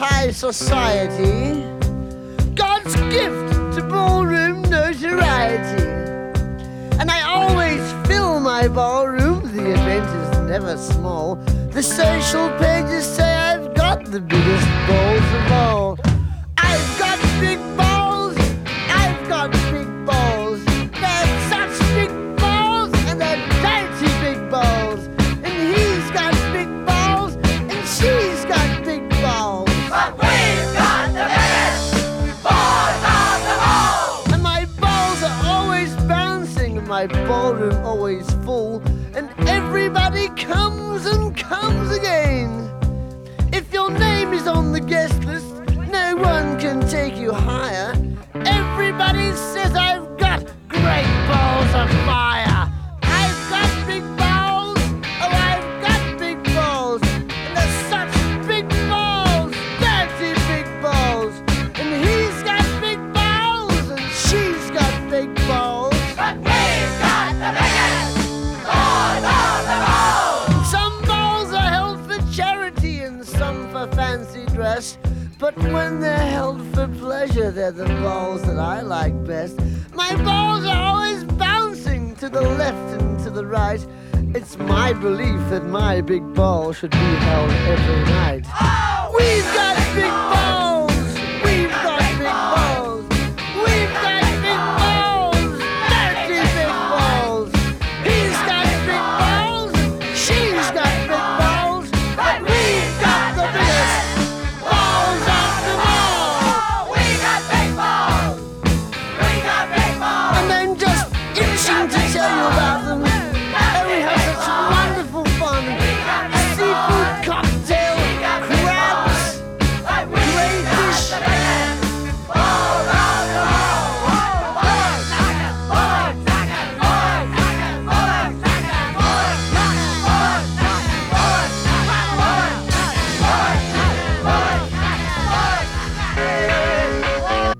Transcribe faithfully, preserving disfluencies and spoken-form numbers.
high society, God's gift to ballroom notoriety. And I always fill my ballroom, the event is never small. The social pages say I've got the biggest balls of all. I've got big balls, I've got big balls. They're such big balls, and they're dirty big balls. And he's got big balls, and she's got big balls. But we've got the biggest balls of them all! And my balls are always bouncing, and my ballroom always full. And everybody comes and comes again. If your name is on the guest list, no one can take you higher. Everybody says I've got great balls of fire. I've got big balls, oh I've got big balls. And they're such big balls, dirty big balls. And he's got big balls, and she's got big balls. But we've got the biggest balls of them all! Some balls are held for charity and some for fancy dress. But when they're held for pleasure, they're the balls that I like best. My balls are always bouncing to the left and to the right. It's my belief that my big ball should be held every night.